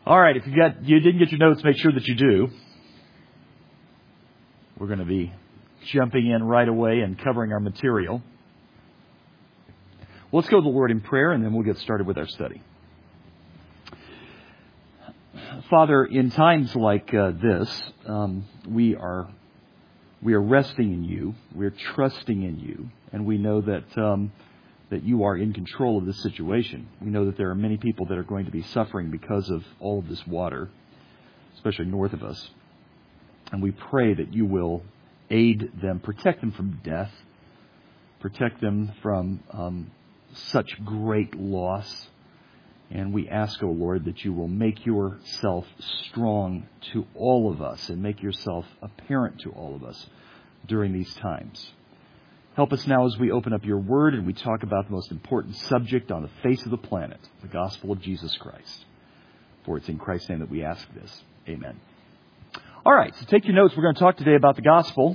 All right, if you didn't get your notes, make sure that you do. We're going to be jumping in right away and covering our material. Well, let's go to the Lord in prayer, and then we'll get started with our study. Father, in times like this, we are resting in you, we're trusting in you, and we know that you are in control of this situation. We know that there are many people that are going to be suffering because of all of this water, especially north of us. And we pray that you will aid them, protect them from death, protect them from such great loss. And we ask, O Lord, that you will make yourself strong to all of us and make yourself apparent to all of us during these times. Help us now as we open up your word and we talk about the most important subject on the face of the planet, the gospel of Jesus Christ. For it's in Christ's name that we ask this. Amen. All right, so take your notes. We're going to talk today about the gospel.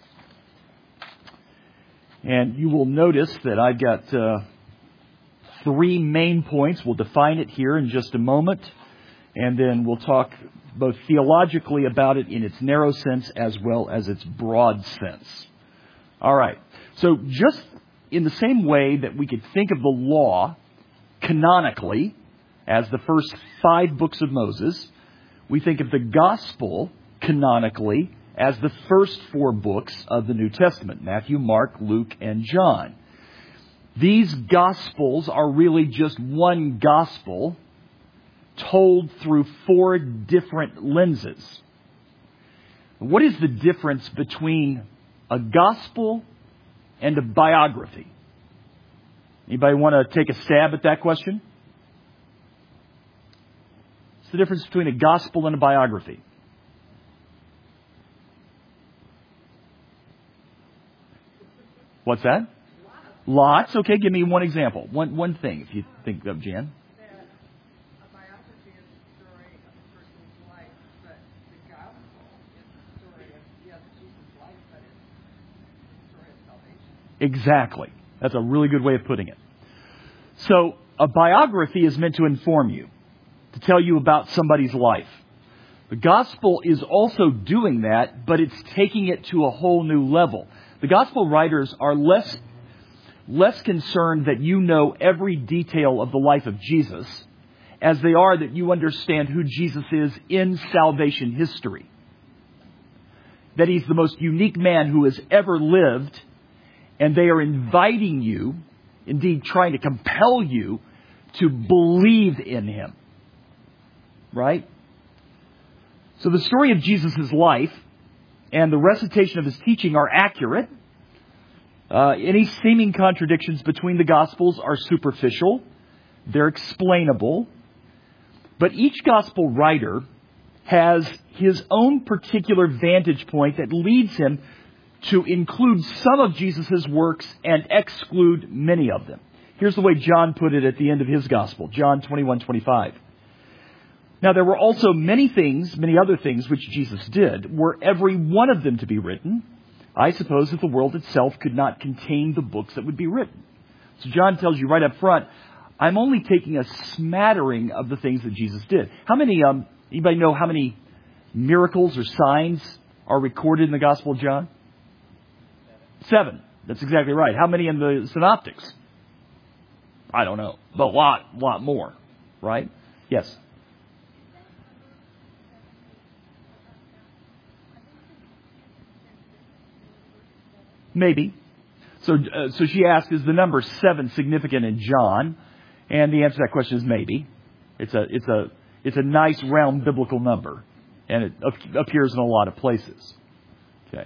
And you will notice that I've got three main points. We'll define it here in just a moment. And then we'll talk both theologically about it in its narrow sense as well as its broad sense. All right. So just in the same way that we could think of the law canonically as the first 5 books of Moses, we think of the gospel canonically as the first 4 books of the New Testament, Matthew, Mark, Luke, and John. These gospels are really just one gospel told through 4 different lenses. What is the difference between a gospel and a biography? Anybody want to take a stab at that question? What's the difference between a gospel and a biography? What's that? Lots. Okay, give me one example. One thing, if you think of, Jan. That a biography is the story of a person's life, but the gospel is the story of, yes, Jesus' life, but it's the story of salvation. Exactly. That's a really good way of putting it. So, a biography is meant to inform you, to tell you about somebody's life. The gospel is also doing that, but it's taking it to a whole new level. The gospel writers are less concerned that you know every detail of the life of Jesus as they are that you understand who Jesus is in salvation history. That he's the most unique man who has ever lived, and they are inviting you, indeed trying to compel you, to believe in him. Right? So the story of Jesus' life and the recitation of his teaching are accurate. Any seeming contradictions between the Gospels are superficial. They're explainable. But each Gospel writer has his own particular vantage point that leads him to include some of Jesus' works and exclude many of them. Here's the way John put it at the end of his Gospel, John 21:25. Now there were also many other things which Jesus did. Were every one of them to be written, I suppose that the world itself could not contain the books that would be written. So John tells you right up front, I'm only taking a smattering of the things that Jesus did. How many, anybody know how many miracles or signs are recorded in the Gospel of John? 7. That's exactly right. How many in the Synoptics? I don't know, but a lot more, right? Yes. Maybe. So she asked, is the number 7 significant in John? And the answer to that question is maybe. It's a nice round biblical number, and it appears in a lot of places. Okay.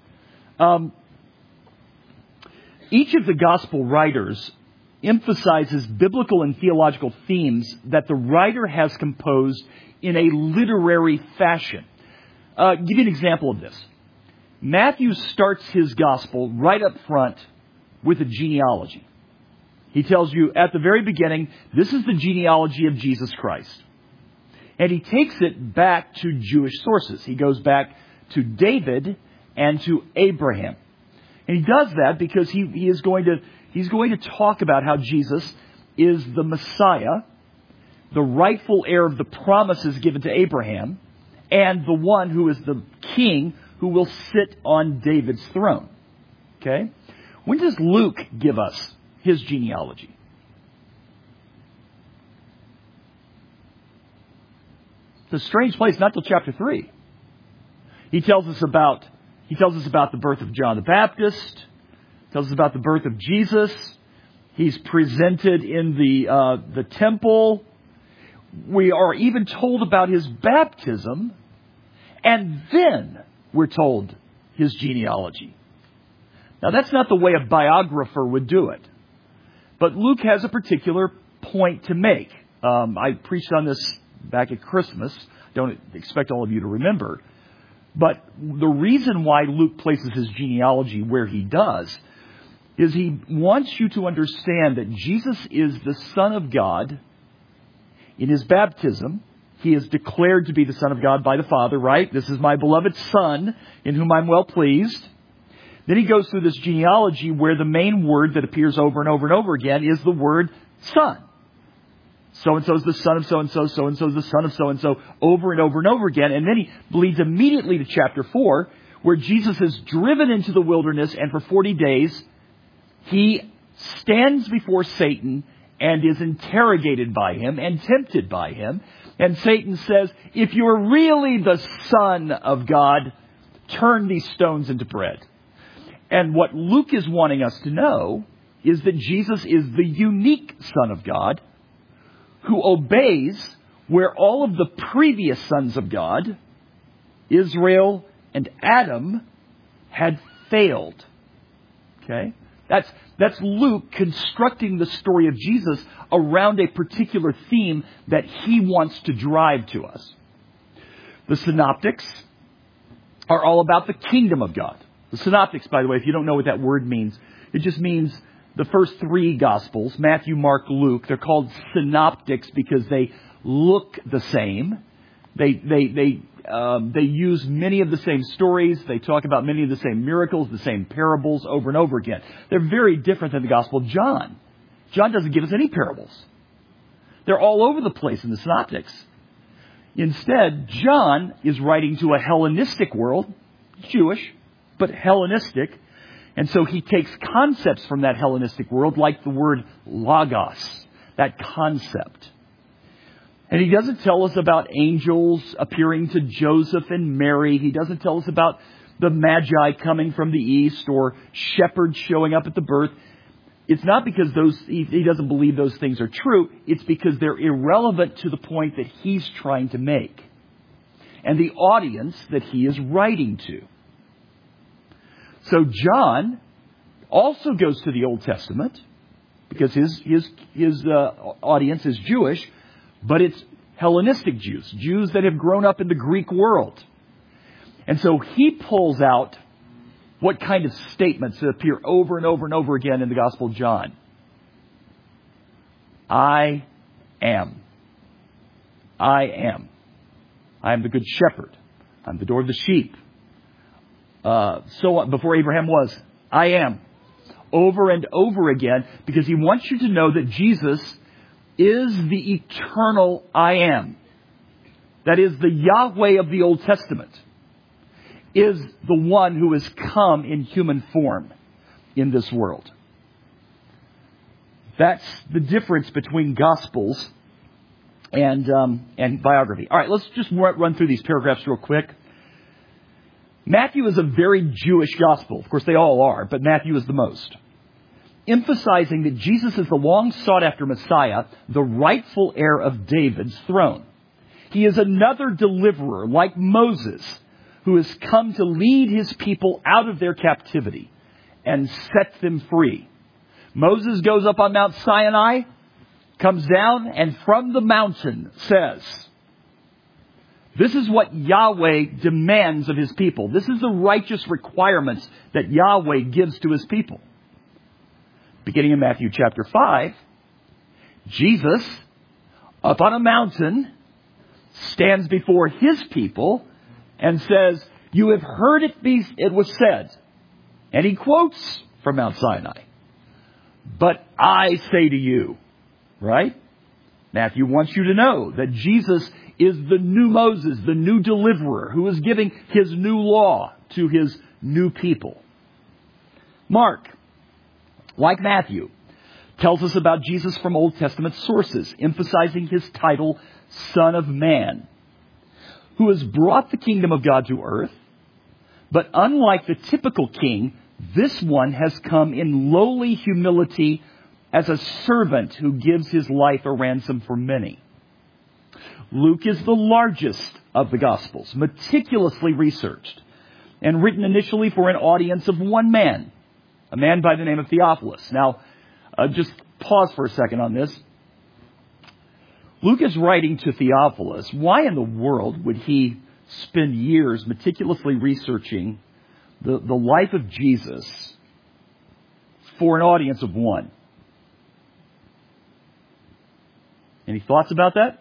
Each of the gospel writers emphasizes biblical and theological themes that the writer has composed in a literary fashion. Give you an example of this. Matthew starts his gospel right up front with a genealogy. He tells you at the very beginning, this is the genealogy of Jesus Christ. And he takes it back to Jewish sources. He goes back to David and to Abraham. And he does that because he's going to talk about how Jesus is the Messiah, the rightful heir of the promises given to Abraham, and the one who is the king who will sit on David's throne. Okay? When does Luke give us his genealogy? It's a strange place, not till chapter 3. He tells us about the birth of John the Baptist, tells us about the birth of Jesus. He's presented in the temple. We are even told about his baptism, and then we're told his genealogy. Now, that's not the way a biographer would do it. But Luke has a particular point to make. I preached on this back at Christmas. Don't expect all of you to remember. But the reason why Luke places his genealogy where he does is he wants you to understand that Jesus is the Son of God. In his baptism, he is declared to be the Son of God by the Father, right? This is my beloved Son, in whom I'm well pleased. Then he goes through this genealogy where the main word that appears over and over and over again is the word Son. So-and-so is the son of so-and-so, so-and-so is the son of so-and-so, over and over and over again. And then he leads immediately to chapter 4, where Jesus is driven into the wilderness, and for 40 days, he stands before Satan and is interrogated by him and tempted by him. And Satan says, if you're really the Son of God, turn these stones into bread. And what Luke is wanting us to know is that Jesus is the unique Son of God who obeys where all of the previous sons of God, Israel and Adam, had failed. Okay? That's Luke constructing the story of Jesus around a particular theme that he wants to drive to us. The synoptics are all about the kingdom of God. The synoptics, by the way, if you don't know what that word means, it just means the first 3 Gospels, Matthew, Mark, Luke, they're called synoptics because they look the same. They use many of the same stories. They talk about many of the same miracles, the same parables over and over again. They're very different than the Gospel of John. John doesn't give us any parables. They're all over the place in the synoptics. Instead, John is writing to a Hellenistic world, Jewish, but Hellenistic. And so he takes concepts from that Hellenistic world, like the word logos, that concept. And he doesn't tell us about angels appearing to Joseph and Mary. He doesn't tell us about the Magi coming from the east or shepherds showing up at the birth. It's not because he doesn't believe those things are true. It's because they're irrelevant to the point that he's trying to make and the audience that he is writing to. So John also goes to the Old Testament because his audience is Jewish, but it's Hellenistic Jews that have grown up in the Greek world. And so he pulls out what kind of statements that appear over and over and over again in the Gospel of John. I am. I am. I am the good shepherd. I'm the door of the sheep. So before Abraham was, I am. Over and over again, because he wants you to know that Jesus is the eternal I am. That is, the Yahweh of the Old Testament is the one who has come in human form in this world. That's the difference between Gospels and biography. All right, let's just run through these paragraphs real quick. Matthew is a very Jewish gospel. Of course, they all are, but Matthew is the most. Emphasizing that Jesus is the long sought after Messiah, the rightful heir of David's throne. He is another deliverer like Moses, who has come to lead his people out of their captivity and set them free. Moses goes up on Mount Sinai, comes down, and from the mountain says, this is what Yahweh demands of his people. This is the righteous requirements that Yahweh gives to his people. Beginning in Matthew chapter 5, Jesus, up on a mountain, stands before his people and says, you have heard it was said. And he quotes from Mount Sinai. But I say to you, right? Matthew wants you to know that Jesus is the new Moses, the new deliverer, who is giving his new law to his new people. Mark, like Matthew, tells us about Jesus from Old Testament sources, emphasizing his title, Son of Man, who has brought the kingdom of God to earth. But unlike the typical king, this one has come in lowly humility as a servant who gives his life a ransom for many. Luke is the largest of the Gospels, meticulously researched, and written initially for an audience of one man, a man by the name of Theophilus. Now, just pause for a second on this. Luke is writing to Theophilus. Why in the world would he spend years meticulously researching the life of Jesus for an audience of one? Any thoughts about that?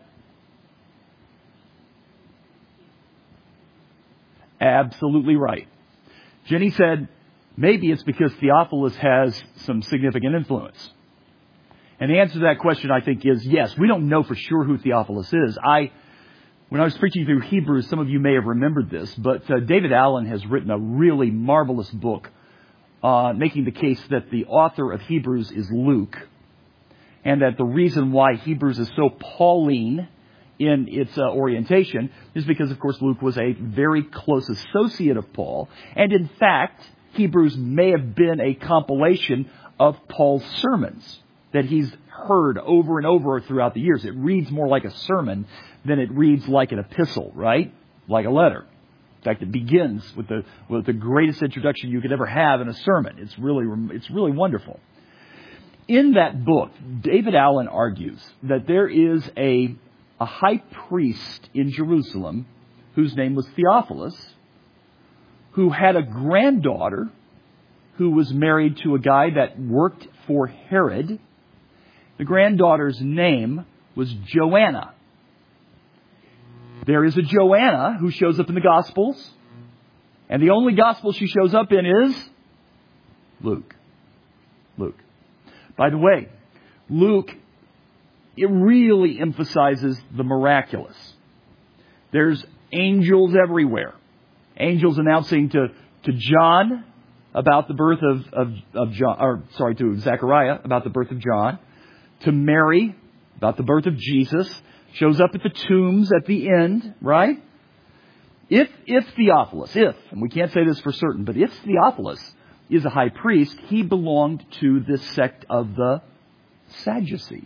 Absolutely right. Jenny said, maybe it's because Theophilus has some significant influence. And the answer to that question, I think, is yes. We don't know for sure who Theophilus is. When I was preaching through Hebrews, some of you may have remembered this, but David Allen has written a really marvelous book making the case that the author of Hebrews is Luke, and that the reason why Hebrews is so Pauline in its orientation is because, of course, Luke was a very close associate of Paul. And in fact, Hebrews may have been a compilation of Paul's sermons that he's heard over and over throughout the years. It reads more like a sermon than it reads like an epistle, right? Like a letter. In fact, it begins with the greatest introduction you could ever have in a sermon. It's really wonderful. In that book, David Allen argues that there is a high priest in Jerusalem whose name was Theophilus, who had a granddaughter who was married to a guy that worked for Herod. The granddaughter's name was Joanna. There is a Joanna who shows up in the Gospels, and the only Gospel she shows up in is Luke. By the way, Luke, it really emphasizes the miraculous. There's angels everywhere. Angels announcing to John about the birth to Zechariah about the birth of John, to Mary about the birth of Jesus, shows up at the tombs at the end, right? If Theophilus, and we can't say this for certain, but if Theophilus is a high priest, he belonged to this sect of the Sadducees,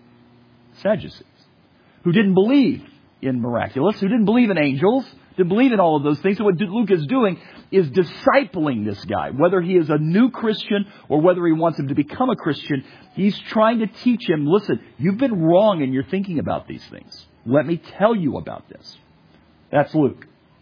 who didn't believe in miraculous, who didn't believe in angels, didn't believe in all of those things. So what Luke is doing is discipling this guy, whether he is a new Christian or whether he wants him to become a Christian. He's trying to teach him, listen, you've been wrong in your thinking about these things. Let me tell you about this. That's Luke.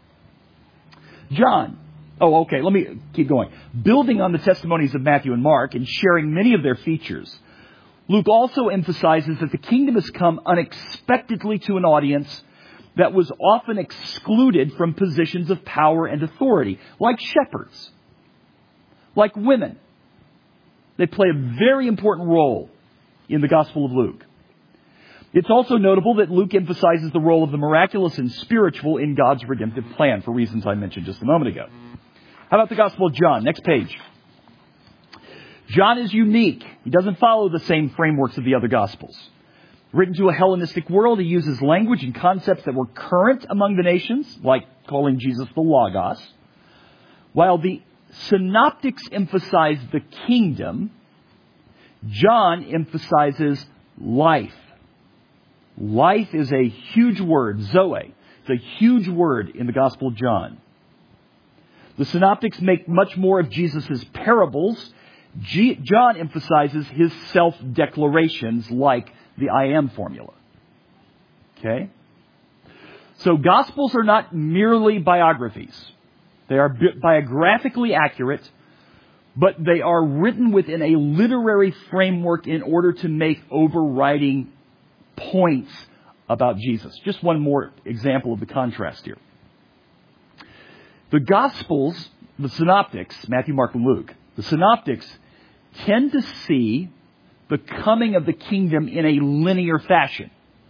John. Oh, okay, let me keep going. Building on the testimonies of Matthew and Mark and sharing many of their features, Luke also emphasizes that the kingdom has come unexpectedly to an audience that was often excluded from positions of power and authority, like shepherds, like women. They play a very important role in the Gospel of Luke. It's also notable that Luke emphasizes the role of the miraculous and spiritual in God's redemptive plan, for reasons I mentioned just a moment ago. How about the Gospel of John? Next page. John is unique. He doesn't follow the same frameworks of the other Gospels. Written to a Hellenistic world, he uses language and concepts that were current among the nations, like calling Jesus the Logos. While the Synoptics emphasize the kingdom, John emphasizes life. Life is a huge word, Zoe. It's a huge word in the Gospel of John. The Synoptics make much more of Jesus' parables. John emphasizes his self-declarations like the I am formula. Okay? So Gospels are not merely biographies. They are biographically accurate, but they are written within a literary framework in order to make overriding points about Jesus. Just one more example of the contrast here. The Gospels, the Synoptics, Matthew, Mark, and Luke, the Synoptics tend to see the coming of the kingdom in a linear fashion.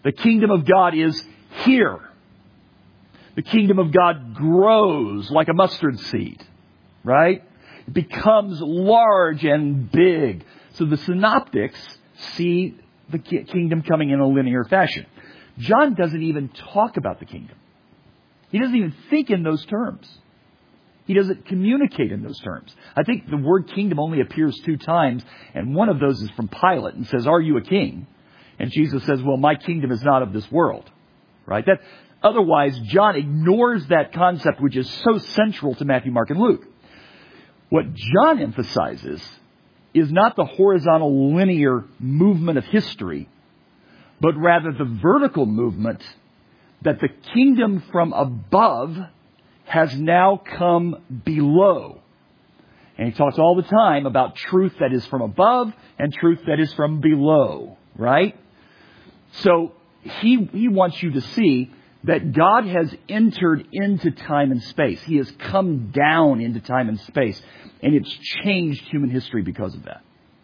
The kingdom of God is here. The kingdom of God grows like a mustard seed, right? It becomes large and big. So the synoptics see the kingdom coming in a linear fashion. John doesn't even talk about the kingdom. He doesn't even think in those terms. He doesn't communicate in those terms. I think the word kingdom only appears 2 times, and one of those is from Pilate and says, "Are you a king?" And Jesus says, "Well, my kingdom is not of this world." Right? Otherwise, John ignores that concept, which is so central to Matthew, Mark, and Luke. What John emphasizes is not the horizontal linear movement of history, but rather the vertical movement that the kingdom from above has now come below. And he talks all the time about truth that is from above and truth that is from below, right? So he wants you to see that God has entered into time and space. He has come down into time and space. And it's changed human history because of that.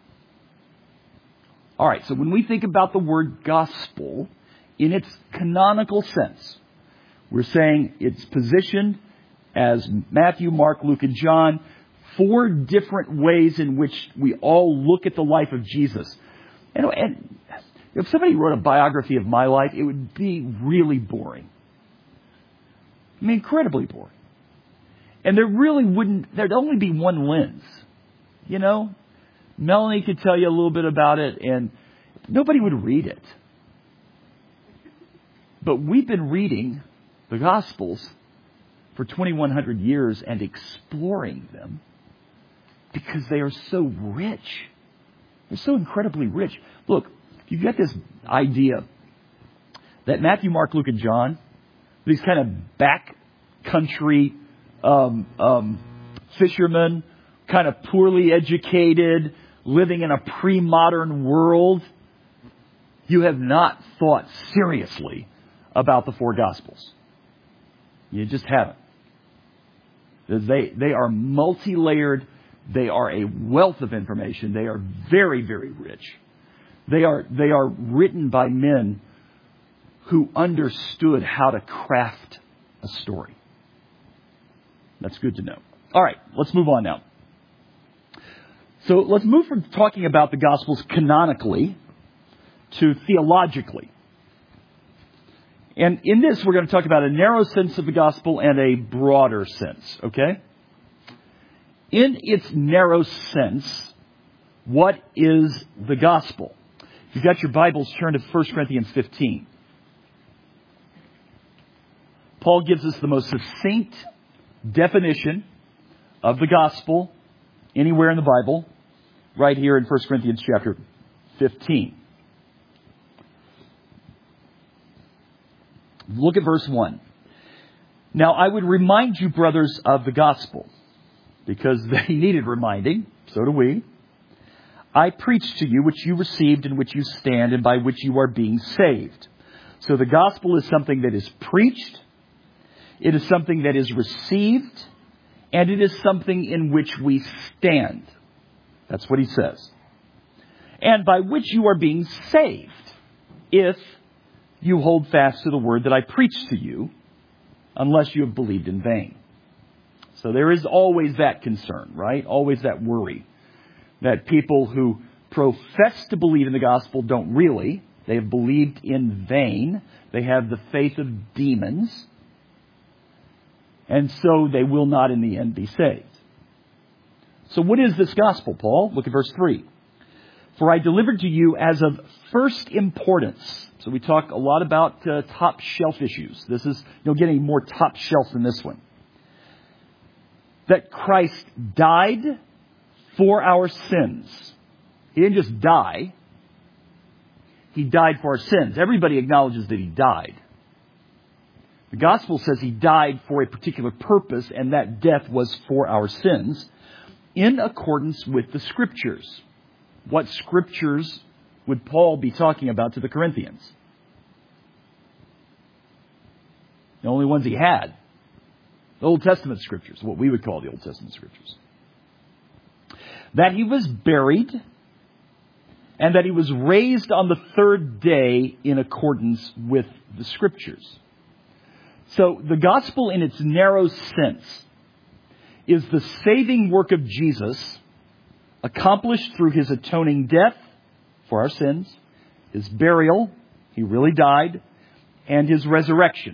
All right, so when we think about the word gospel in its canonical sense, we're saying it's positioned as Matthew, Mark, Luke, and John, 4 different ways in which we all look at the life of Jesus. And if somebody wrote a biography of my life, it would be really boring. I mean, incredibly boring. And there'd only be one lens. You know? Melanie could tell you a little bit about it, and nobody would read it. But we've been reading the Gospels for 2,100 years and exploring them because they are so rich. They're so incredibly rich. Look, you've got this idea that Matthew, Mark, Luke, and John, these kind of backcountry fishermen, kind of poorly educated, living in a pre-modern world. You have not thought seriously about the 4 Gospels. You just haven't. They are multi-layered. They are a wealth of information. They are very, very rich. They are written by men who understood how to craft a story. That's good to know. All right, let's move on now. So let's move from talking about the Gospels canonically to theologically. And in this, we're going to talk about a narrow sense of the Gospel and a broader sense, okay? In its narrow sense, what is the Gospel? If you've got your Bibles, turn to 1 Corinthians 15. Paul gives us the most succinct definition of the Gospel anywhere in the Bible, right here in 1 Corinthians chapter 15. Look at verse 1. Now I would remind you, brothers, of the gospel, because they needed reminding, so do we. I preached to you which you received, in which you stand, and by which you are being saved. So the gospel is something that is preached, it is something that is received, and it is something in which we stand. That's what he says. And by which you are being saved, if you hold fast to the word that I preached to you, unless you have believed in vain. So there is always that concern, right? Always that worry that people who profess to believe in the gospel don't really. They have believed in vain. They have the faith of demons. And so they will not in the end be saved. So what is this gospel, Paul? Look at verse 3. For I delivered to you as of first importance. So we talk a lot about top shelf issues. This is, getting more top shelf than this one. That Christ died for our sins. He didn't just die. He died for our sins. Everybody acknowledges that he died. The gospel says he died for a particular purpose, and that death was for our sins, in accordance with the Scriptures. What Scriptures would Paul be talking about to the Corinthians? The only ones he had. The Old Testament Scriptures, what we would call the Old Testament Scriptures. That he was buried, and that he was raised on the third day in accordance with the Scriptures. So the gospel in its narrow sense is the saving work of Jesus accomplished through his atoning death for our sins, his burial, he really died, and his resurrection.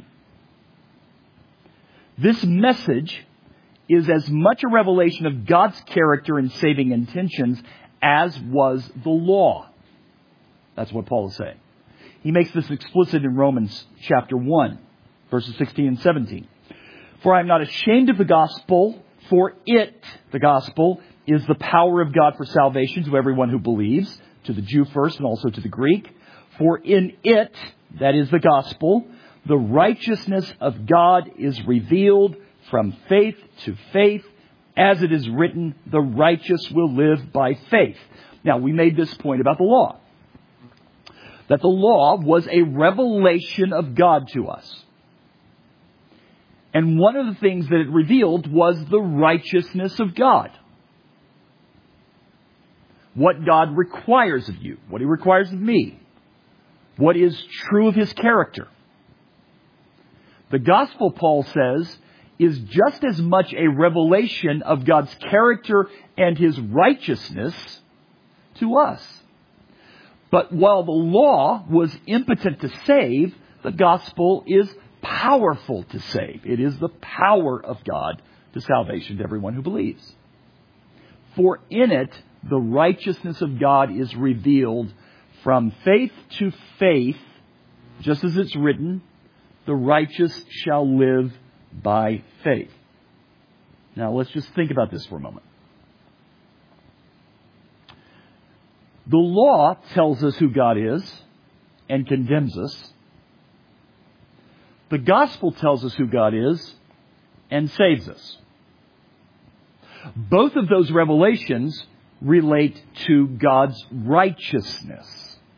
This message is as much a revelation of God's character and saving intentions as was the law. That's what Paul is saying. He makes this explicit in Romans chapter 1, verses 16 and 17. For I am not ashamed of the gospel, for it, the gospel, is the power of God for salvation to everyone who believes, to the Jew first and also to the Greek. For in it, that is the gospel, the righteousness of God is revealed from faith to faith, as it is written, the righteous will live by faith. Now, we made this point about the law, that the law was a revelation of God to us. And one of the things that it revealed was the righteousness of God. What God requires of you, what he requires of me, what is true of his character. The gospel, Paul says, is just as much a revelation of God's character and his righteousness to us. But while the law was impotent to save, the gospel is powerful to save. It is the power of God to salvation to everyone who believes. For in it, the righteousness of God is revealed from faith to faith, just as it's written, the righteous shall live by faith. Now, let's just think about this for a moment. The law tells us who God is and condemns us. The gospel tells us who God is and saves us. Both of those revelations relate to God's righteousness.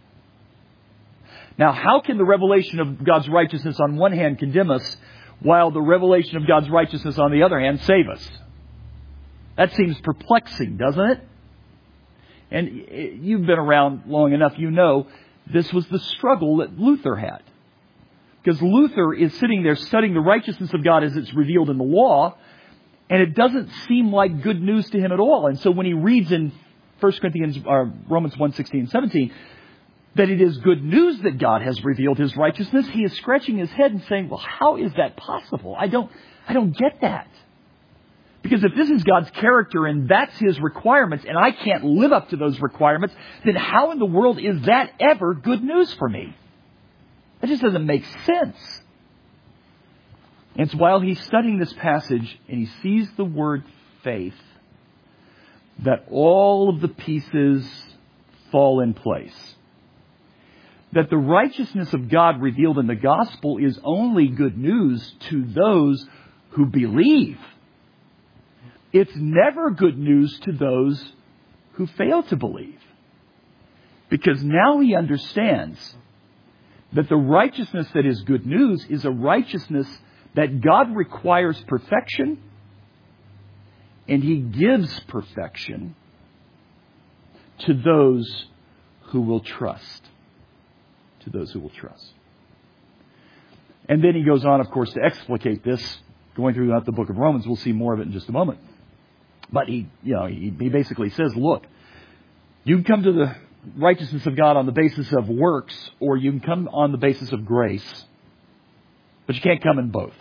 Now, how can the revelation of God's righteousness on one hand condemn us, while the revelation of God's righteousness on the other hand save us? That seems perplexing, doesn't it? And you've been around long enough, you know this was the struggle that Luther had. Because Luther is sitting there studying the righteousness of God as it's revealed in the law, and it doesn't seem like good news to him at all. And so when he reads in Romans 1, 16 and 17, that it is good news that God has revealed his righteousness, he is scratching his head and saying, well, how is that possible? I don't get that. Because if this is God's character and that's his requirements and I can't live up to those requirements, then how in the world is that ever good news for me? That just doesn't make sense. And it's while he's studying this passage and he sees the word faith that all of the pieces fall in place. That the righteousness of God revealed in the gospel is only good news to those who believe. It's never good news to those who fail to believe. Because now he understands that the righteousness that is good news is a righteousness that God requires perfection, and he gives perfection to those who will trust. To those who will trust. And then he goes on, of course, to explicate this, going throughout the book of Romans. We'll see more of it in just a moment. But he basically says, look, you can come to the righteousness of God on the basis of works, or you can come on the basis of grace. But you can't come in both.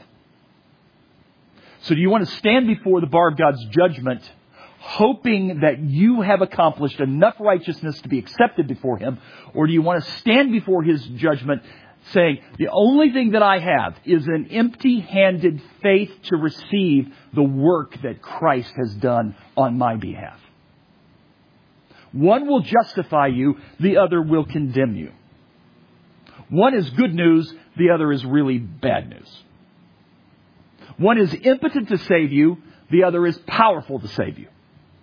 So do you want to stand before the bar of God's judgment, hoping that you have accomplished enough righteousness to be accepted before him? Or do you want to stand before his judgment saying, the only thing that I have is an empty-handed faith to receive the work that Christ has done on my behalf? One will justify you, the other will condemn you. One is good news, the other is really bad news. One is impotent to save you, the other is powerful to save you.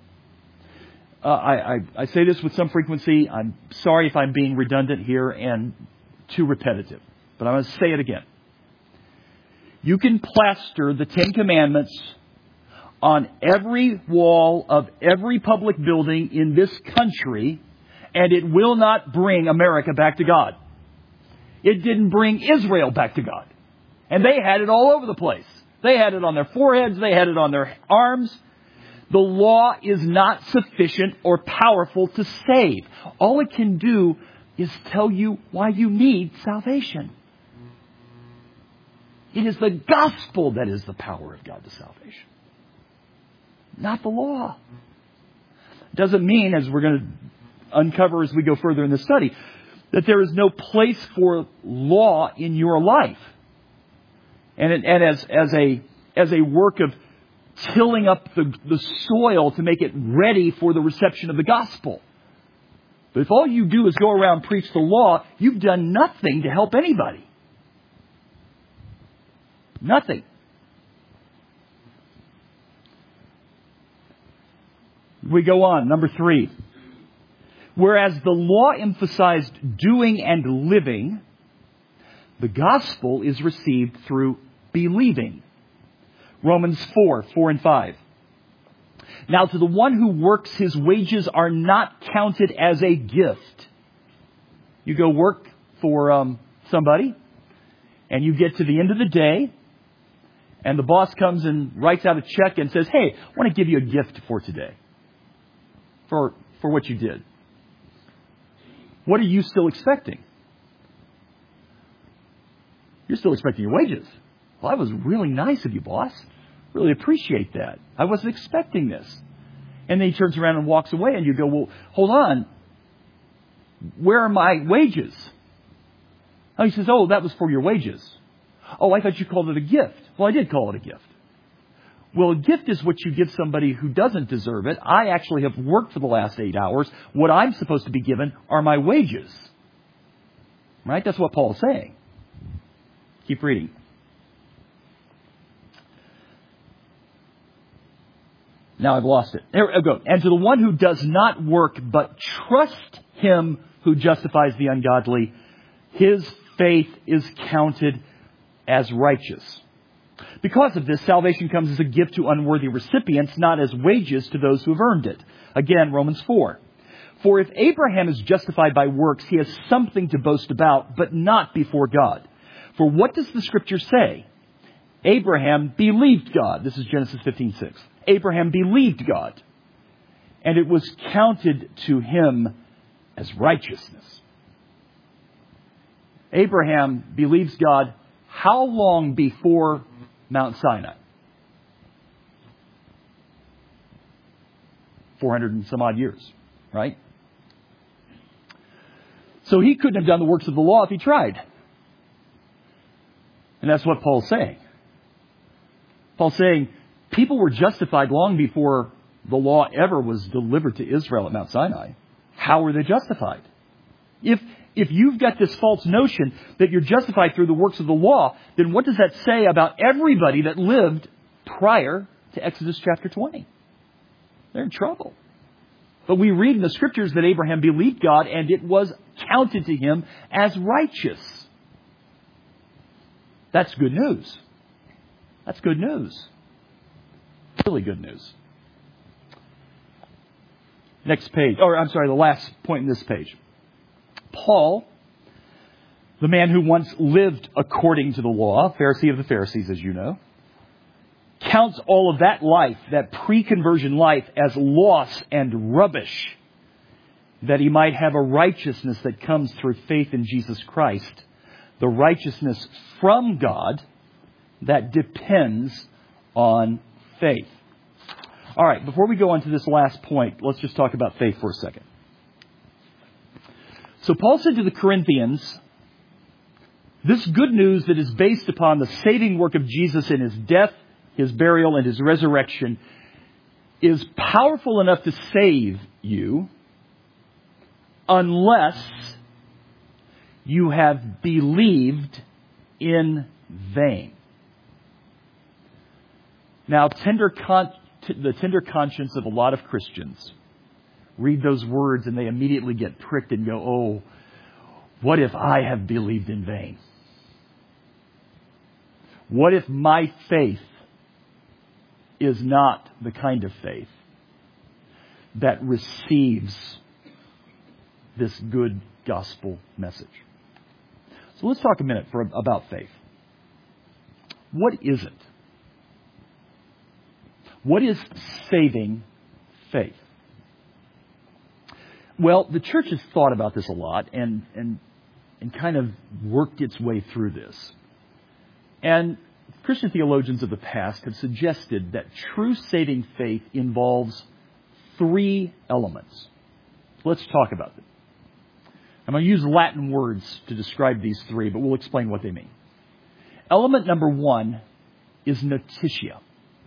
I say this with some frequency. I'm sorry if I'm being redundant here and too repetitive, but I'm going to say it again. You can plaster the Ten Commandments on every wall of every public building in this country, And it will not bring America back to God. It didn't bring Israel back to God. And they had it all over the place. They had it on their foreheads. They had it on their arms. The law is not sufficient or powerful to save. All it can do is tell you why you need salvation. It is the gospel that is the power of God to salvation, not the law. Doesn't mean, as we're going to uncover as we go further in the study, that there is no place for law in your life. And as a work of tilling up the soil to make it ready for the reception of the gospel. But if all you do is go around and preach the law, you've done nothing to help anybody. Nothing. We go on. Number 3. Whereas the law emphasized doing and living, the gospel is received through believing. Romans 4 and 5. Now to the one who works, his wages are not counted as a gift. You go work for somebody, and you get to the end of the day, and the boss comes and writes out a check and says, hey, I want to give you a gift for today. For what you did. What are you still expecting? You're still expecting your wages. Well, that was really nice of you, boss. Really appreciate that. I wasn't expecting this. And then he turns around and walks away, and you go, well, hold on. Where are my wages? Oh, he says, oh, that was for your wages. Oh, I thought you called it a gift. Well, I did call it a gift. Well, a gift is what you give somebody who doesn't deserve it. I actually have worked for the last 8 hours. What I'm supposed to be given are my wages. Right? That's what Paul's saying. Keep reading. Now I've lost it. There we go. And to the one who does not work but trust him who justifies the ungodly, his faith is counted as righteous. Because of this, salvation comes as a gift to unworthy recipients, not as wages to those who have earned it. Again, Romans 4. For if Abraham is justified by works, he has something to boast about, but not before God. For what does the Scripture say? Abraham believed God. This is Genesis 15:6. Abraham believed God, and it was counted to him as righteousness. Abraham believes God how long before Mount Sinai? 400 and some odd years, right? So he couldn't have done the works of the law if he tried. And that's what Paul's saying. Paul's saying people were justified long before the law ever was delivered to Israel at Mount Sinai. How were they justified? If you've got this false notion that you're justified through the works of the law, then what does that say about everybody that lived prior to Exodus chapter 20? They're in trouble. But we read in the Scriptures that Abraham believed God and it was counted to him as righteous. That's good news. That's good news. Really good news. Next page. The last point in this page. Paul, the man who once lived according to the law, Pharisee of the Pharisees, as you know, counts all of that life, that pre-conversion life, as loss and rubbish, that he might have a righteousness that comes through faith in Jesus Christ, the righteousness from God that depends on faith. All right, before we go on to this last point, let's just talk about faith for a second. So Paul said to the Corinthians, this good news that is based upon the saving work of Jesus in his death, his burial, and his resurrection is powerful enough to save you unless you have believed in vain. Now, the tender conscience of a lot of Christians read those words and they immediately get pricked and go, oh, what if I have believed in vain? What if my faith is not the kind of faith that receives this good gospel message. So let's talk a minute about faith. What is it? What is saving faith? Well, the church has thought about this a lot and kind of worked its way through this. And Christian theologians of the past have suggested that true saving faith involves 3 elements. Let's talk about them. I'm going to use Latin words to describe these 3, but we'll explain what they mean. Element number 1 is notitia.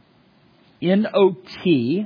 Notitio.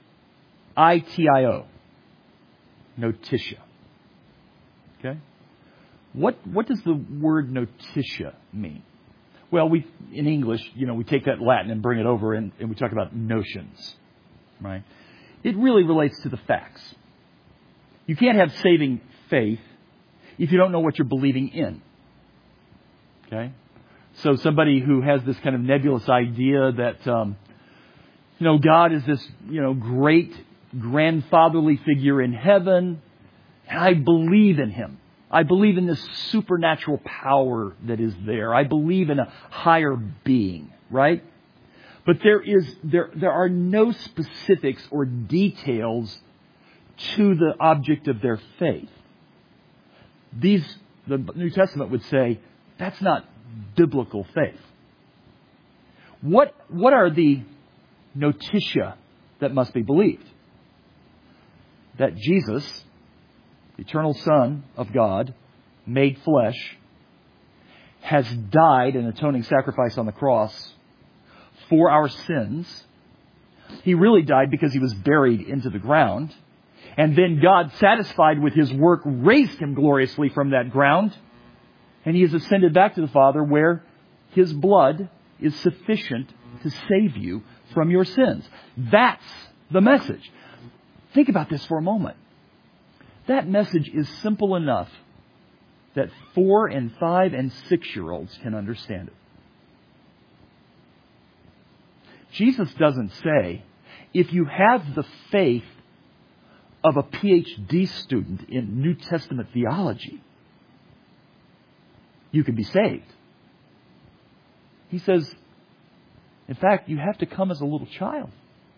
Notitia. Okay? What does the word notitia mean? Well, in English, we take that Latin and bring it over and we talk about notions. Right? It really relates to the facts. You can't have saving faith if you don't know what you're believing in. Okay? So somebody who has this kind of nebulous idea that, God is this, great grandfatherly figure in heaven, and I believe in Him. I believe in this supernatural power that is there. I believe in a higher being, right? But there are no specifics or details to the object of their faith. The New Testament would say that's not biblical faith. What are the notitia that must be believed? That Jesus, the eternal Son of God, made flesh, has died an atoning sacrifice on the cross for our sins. He really died because He was buried into the ground. And then God, satisfied with His work, raised Him gloriously from that ground. And He has ascended back to the Father, where His blood is sufficient to save you from your sins. That's the message. Think about this for a moment. That message is simple enough that 4 and 5 and 6-year-olds can understand it. Jesus doesn't say, if you have the faith of a PhD student in New Testament theology, you can be saved. He says, in fact, you have to come as a little child.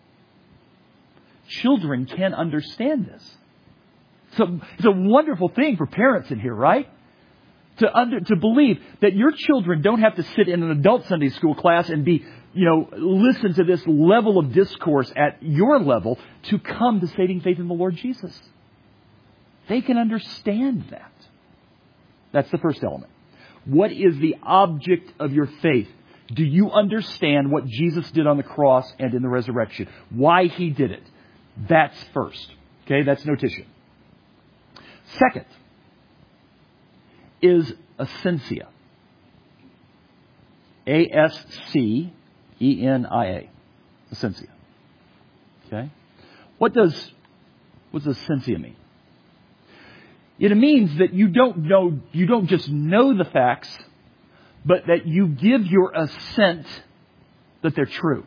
Children can understand this. So it's a wonderful thing for parents in here, right? To believe that your children don't have to sit in an adult Sunday school class and be, listen to this level of discourse at your level to come to saving faith in the Lord Jesus. They can understand that. That's the first element. What is the object of your faith? Do you understand what Jesus did on the cross and in the resurrection? Why He did it? That's first. Okay, that's notitia. Second is ascensia. Ascenia. Ascensia. Okay? What does ascensia mean? It means that you don't just know the facts, but that you give your assent that they're true.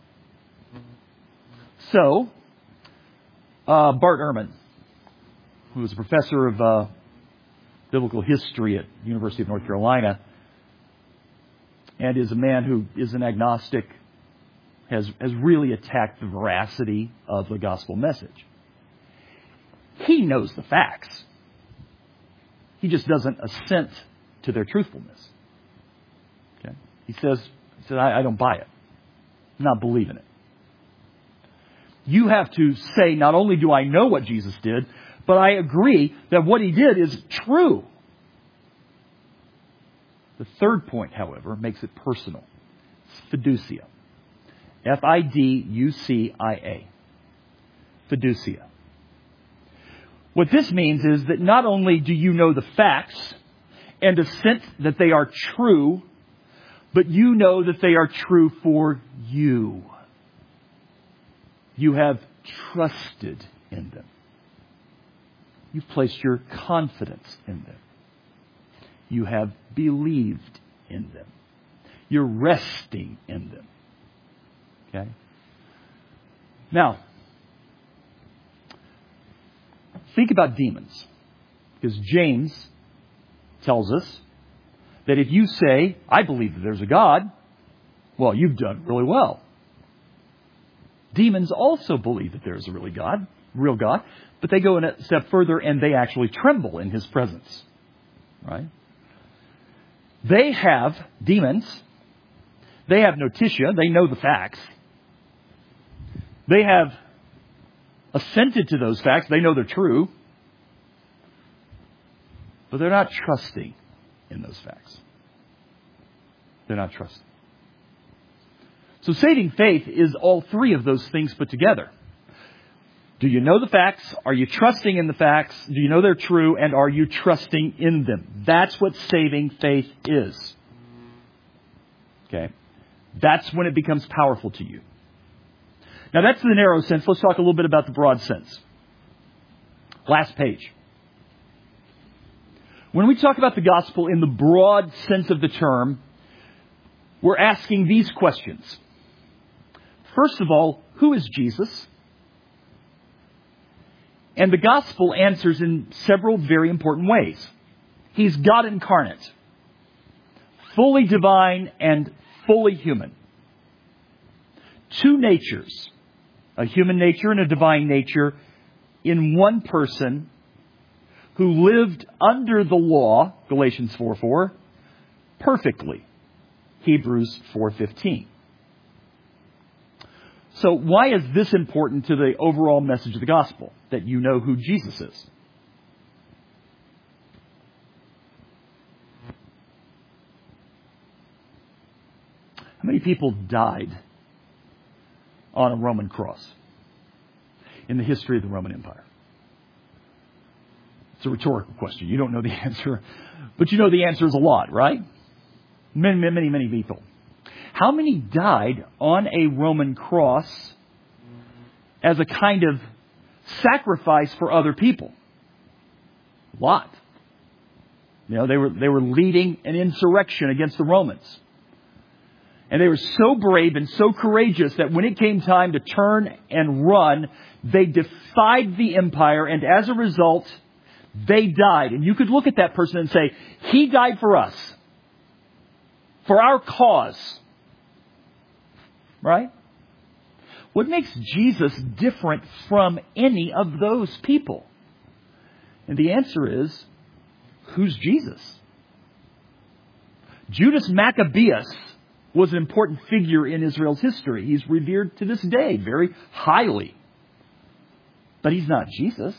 So, Bart Ehrman, who was a professor of biblical history at the University of North Carolina, and is a man who is an agnostic, has really attacked the veracity of the gospel message. He knows the facts. He just doesn't assent to their truthfulness. Okay? He says, I don't buy it. I'm not believing it. You have to say, not only do I know what Jesus did, but I agree that what He did is true. The third point, however, makes it personal. It's fiducia. Fiducia. Fiducia. What this means is that not only do you know the facts and assent that they are true, but you know that they are true for you. You have trusted in them. You've placed your confidence in them. You have believed in them. You're resting in them. Okay? Now, think about demons. Because James tells us that if you say, I believe that there's a God, well, you've done really well. Demons also believe that there is a real God, but they go a step further and they actually tremble in His presence. Right? Demons, they have notitia, they know the facts. They have assented to those facts, they know they're true. But they're not trusting in those facts. They're not trusting. So saving faith is all three of those things put together. Do you know the facts? Are you trusting in the facts? Do you know they're true? And are you trusting in them? That's what saving faith is. Okay? That's when it becomes powerful to you. Now that's the narrow sense. Let's talk a little bit about the broad sense. Last page. When we talk about the gospel in the broad sense of the term, we're asking these questions. First of all, who is Jesus? And the gospel answers in several very important ways. He's God incarnate, fully divine and fully human. Two natures, a human nature and a divine nature, in one person who lived under the law, Galatians 4:4, perfectly, Hebrews 4:15. So why is this important to the overall message of the gospel, that you know who Jesus is? How many people died on a Roman cross in the history of the Roman Empire? It's a rhetorical question. You don't know the answer, but you know the answer is a lot, right? Many people. How many died on a Roman cross as a kind of sacrifice for other people? A lot. You know, they were leading an insurrection against the Romans. And they were so brave and so courageous that when it came time to turn and run, they defied the empire, and as a result, they died. And you could look at that person and say, he died for us, for our cause. Right? What makes Jesus different from any of those people? And the answer is, who's Jesus? Judas Maccabeus was an important figure in Israel's history. He's revered to this day very highly. But he's not Jesus.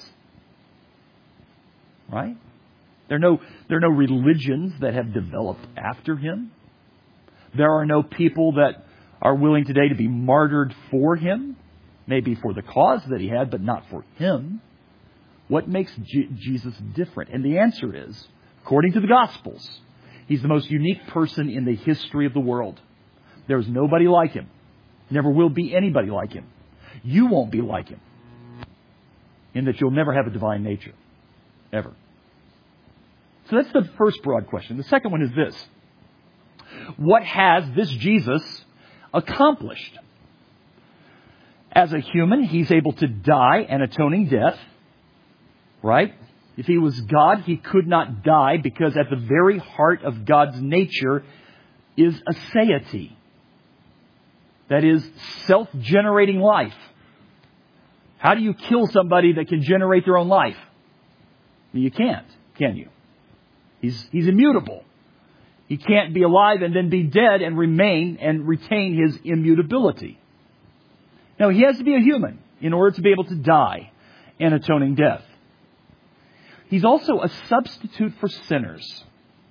Right? There are no religions that have developed after him. There are no people that are willing today to be martyred for him. Maybe for the cause that he had, but not for him. What makes Jesus different? And the answer is, according to the Gospels, he's the most unique person in the history of the world. There's nobody like him. Never will be anybody like him. You won't be like him. In that you'll never have a divine nature. Ever. So that's the first broad question. The second one is this. What has this Jesus accomplished? As a human, he's able to die an atoning death. Right? If he was God, he could not die because at the very heart of God's nature is aseity. That is self-generating life. How do you kill somebody that can generate their own life? You can't, can you? He's immutable. He can't be alive and then be dead and remain and retain his immutability. Now, he has to be a human in order to be able to die an atoning death. He's also a substitute for sinners.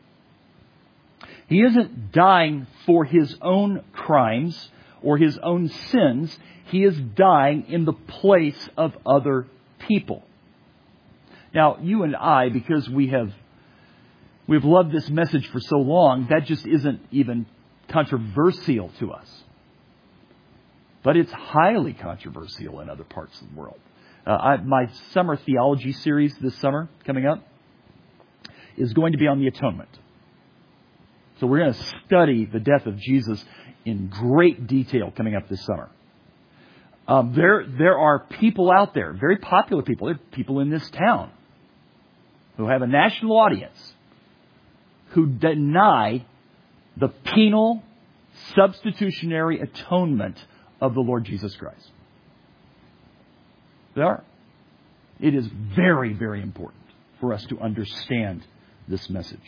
He isn't dying for his own crimes or his own sins. He is dying in the place of other people. Now, you and I, because we've loved this message for so long, that just isn't even controversial to us. But it's highly controversial in other parts of the world. My summer theology series this summer, coming up, is going to be on the atonement. So we're going to study the death of Jesus in great detail coming up this summer. There are people out there, very popular people. There are people in this town who have a national audience, who deny the penal, substitutionary atonement of the Lord Jesus Christ. There are. It is very, very important for us to understand this message.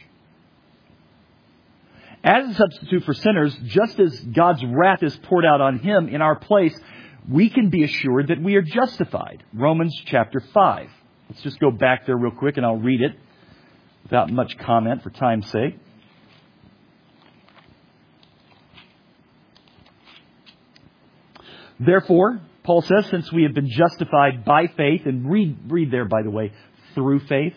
As a substitute for sinners, just as God's wrath is poured out on Him in our place, we can be assured that we are justified. Romans chapter 5. Let's just go back there real quick and I'll read it without much comment for time's sake. Therefore, Paul says, since we have been justified by faith, and read there, by the way, through faith,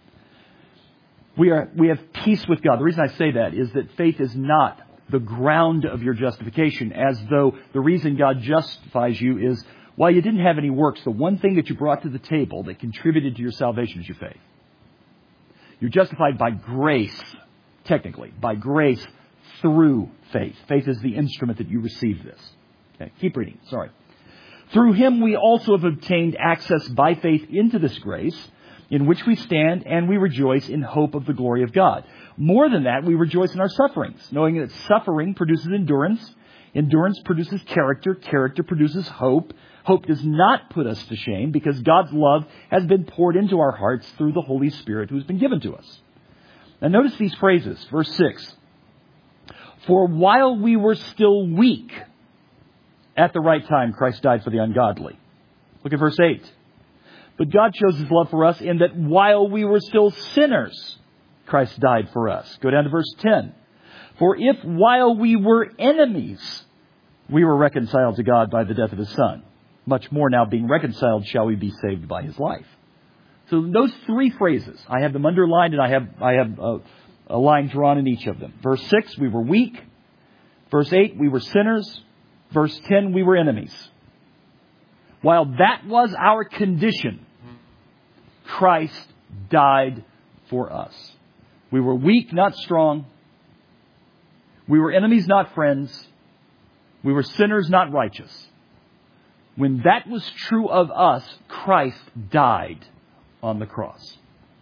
we have peace with God. The reason I say that is that faith is not the ground of your justification, as though the reason God justifies you is, while you didn't have any works, the one thing that you brought to the table that contributed to your salvation is your faith. You're justified by grace, technically, by grace through faith. Faith is the instrument that you receive this. Okay, keep reading. Sorry. Through Him we also have obtained access by faith into this grace, in which we stand, and we rejoice in hope of the glory of God. More than that, we rejoice in our sufferings, knowing that suffering produces endurance. Endurance produces character. Character produces hope. Hope does not put us to shame, because God's love has been poured into our hearts through the Holy Spirit who has been given to us. Now notice these phrases. Verse 6. For while we were still weak, at the right time, Christ died for the ungodly. Look at verse 8. But God shows His love for us in that while we were still sinners, Christ died for us. Go down to verse 10. For if while we were enemies, we were reconciled to God by the death of His Son, much more now being reconciled shall we be saved by His life. So those three phrases, I have them underlined and I have a line drawn in each of them. Verse 6, we were weak. Verse 8, we were sinners. Verse 10, we were enemies. While that was our condition, Christ died for us. We were weak, not strong. We were enemies, not friends. We were sinners, not righteous. When that was true of us, Christ died on the cross.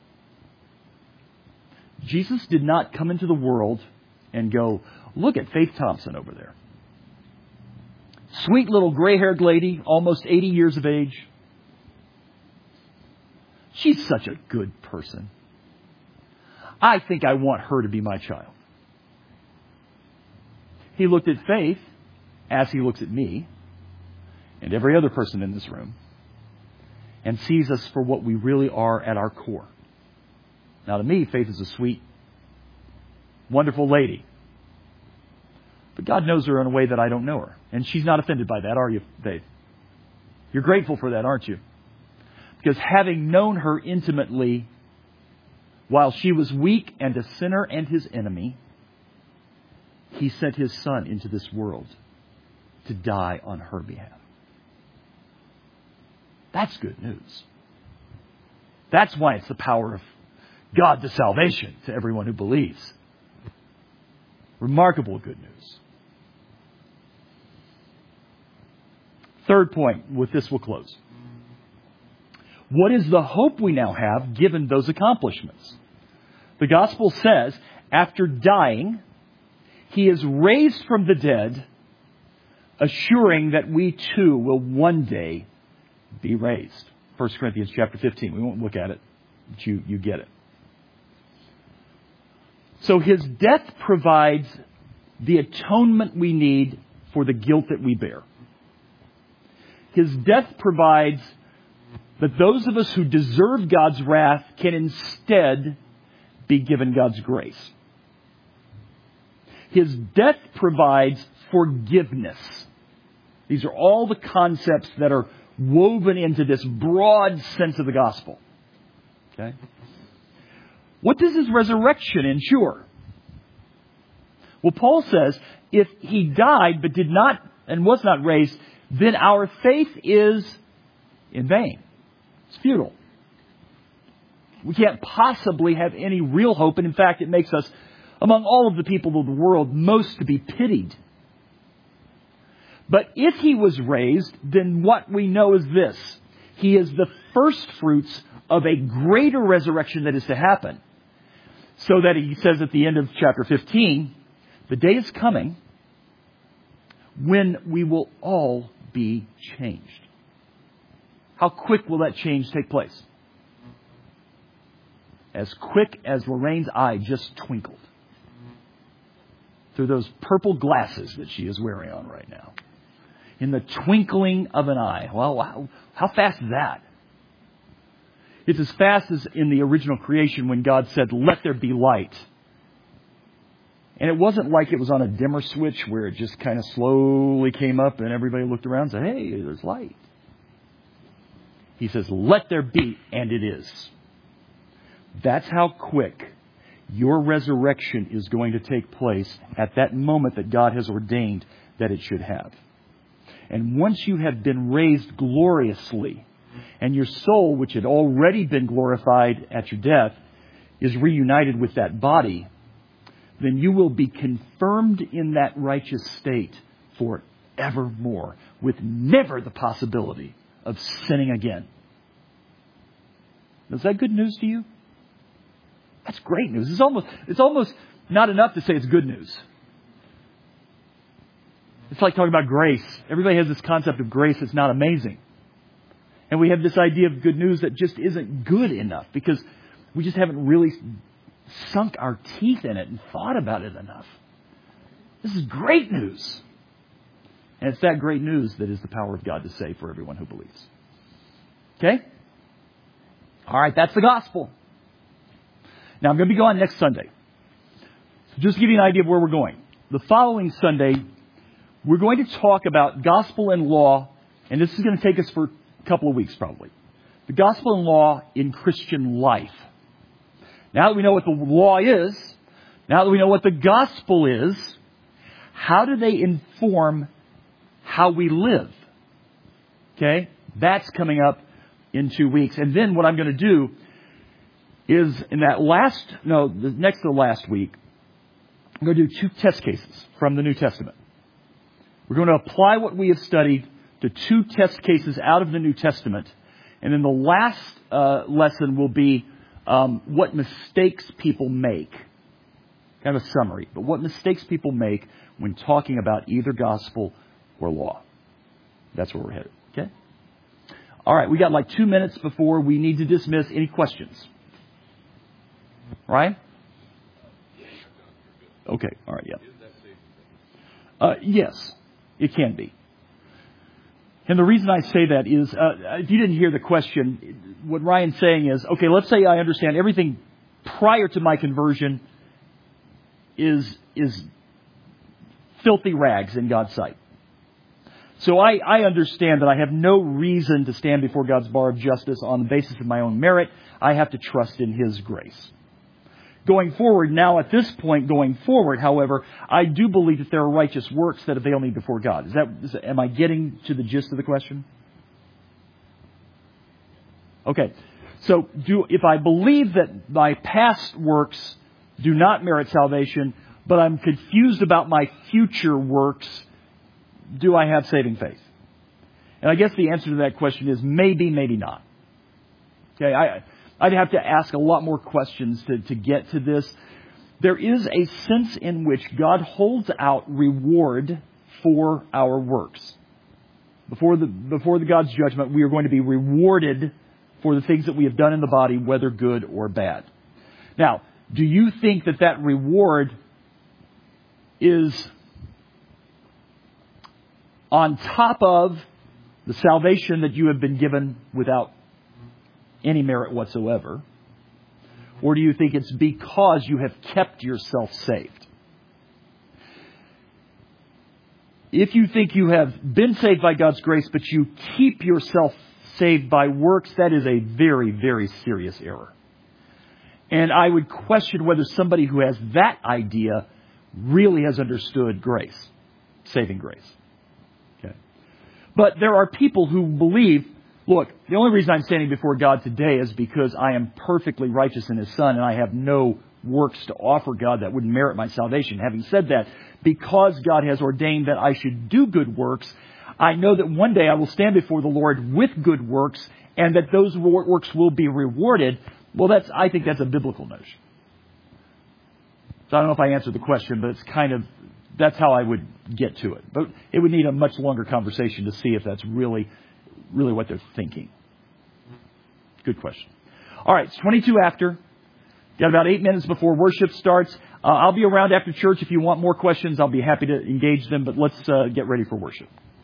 Jesus did not come into the world and go, look at Faith Thompson over there. Sweet little gray-haired lady, almost 80 years of age. She's such a good person. I think I want her to be my child. He looked at Faith as He looks at me and every other person in this room and sees us for what we really are at our core. Now to me, Faith is a sweet, wonderful lady. But God knows her in a way that I don't know her. And she's not offended by that, are you, Faith? You're grateful for that, aren't you? Because having known her intimately while she was weak and a sinner and His enemy, He sent His Son into this world to die on her behalf. That's good news. That's why it's the power of God to salvation to everyone who believes. Remarkable good news. Third point, with this we'll close. What is the hope we now have given those accomplishments? The gospel says, after dying, He is raised from the dead, assuring that we too will one day be raised. 1 Corinthians chapter 15. We won't look at it, but you get it. So His death provides the atonement we need for the guilt that we bear. His death provides that those of us who deserve God's wrath can instead be given God's grace. His death provides forgiveness. These are all the concepts that are woven into this broad sense of the gospel. Okay? What does His resurrection ensure? Well, Paul says, if He died but did not and was not raised, then our faith is in vain. It's futile. We can't possibly have any real hope. And in fact, it makes us, among all of the people of the world, most to be pitied. But if He was raised, then what we know is this. He is the first fruits of a greater resurrection that is to happen. So that he says at the end of chapter 15, the day is coming when we will all be changed. How quick will that change take place? As quick as Lorraine's eye just twinkled through those purple glasses that she is wearing on right now. In the twinkling of an eye. Well, how fast is that? It's as fast as in the original creation when God said, "Let there be light." And it wasn't like it was on a dimmer switch where it just kind of slowly came up and everybody looked around and said, "Hey, there's light." He says, "Let there be," and it is. That's how quick your resurrection is going to take place at that moment that God has ordained that it should have. And once you have been raised gloriously, and your soul, which had already been glorified at your death, is reunited with that body, then you will be confirmed in that righteous state forevermore, with never the possibility of sinning again. Is that good news to you? That's great news. It's almost not enough to say it's good news. It's like talking about grace. Everybody has this concept of grace that's not amazing. And we have this idea of good news that just isn't good enough because we just haven't really sunk our teeth in it and thought about it enough. This is great news. And it's that great news that is the power of God to save for everyone who believes. Okay? All right, that's the gospel. Now, I'm going to be gone next Sunday. So just to give you an idea of where we're going. The following Sunday, we're going to talk about gospel and law, and this is going to take us for a couple of weeks probably. The gospel and law in Christian life. Now that we know what the law is, now that we know what the gospel is, how do they inform how we live? Okay? That's coming up in 2 weeks. And then what I'm going to do is in that the next to the last week, I'm going to do 2 test cases from the New Testament. We're going to apply what we have studied to 2 test cases out of the New Testament. And then the last lesson will be what mistakes people make. Kind of a summary. But what mistakes people make when talking about either gospel or law. That's where we're headed. Okay? All right. We got like 2 minutes before we need to dismiss. Any questions? Right? Okay. All right. Yeah. Yes, it can be. And the reason I say that is, if you didn't hear the question, what Ryan's saying is, okay, let's say I understand everything prior to my conversion is filthy rags in God's sight. So I understand that I have no reason to stand before God's bar of justice on the basis of my own merit. I have to trust in His grace. Going forward, now at this point going forward, however, I do believe that there are righteous works that avail me before God. Am I getting to the gist of the question? Okay. So if I believe that my past works do not merit salvation, but I'm confused about my future works, do I have saving faith? And I guess the answer to that question is maybe, maybe not. Okay, I'd have to ask a lot more questions to get to this. There is a sense in which God holds out reward for our works. Before the God's judgment, we are going to be rewarded for the things that we have done in the body, whether good or bad. Now, do you think that reward is on top of the salvation that you have been given without any merit whatsoever? Or do you think it's because you have kept yourself saved? If you think you have been saved by God's grace, but you keep yourself saved by works, that is a very, very serious error. And I would question whether somebody who has that idea really has understood grace, saving grace. Okay. But there are people who believe, look, the only reason I'm standing before God today is because I am perfectly righteous in His Son and I have no works to offer God that would merit my salvation. Having said that, because God has ordained that I should do good works, I know that one day I will stand before the Lord with good works and that those works will be rewarded. Well, I think that's a biblical notion. So I don't know if I answered the question, but that's how I would get to it. But it would need a much longer conversation to see if that's really what they're thinking. Good question. All right, it's 22 after. Got about 8 minutes before worship starts. I'll be around after church. If you want more questions, I'll be happy to engage them. But let's get ready for worship.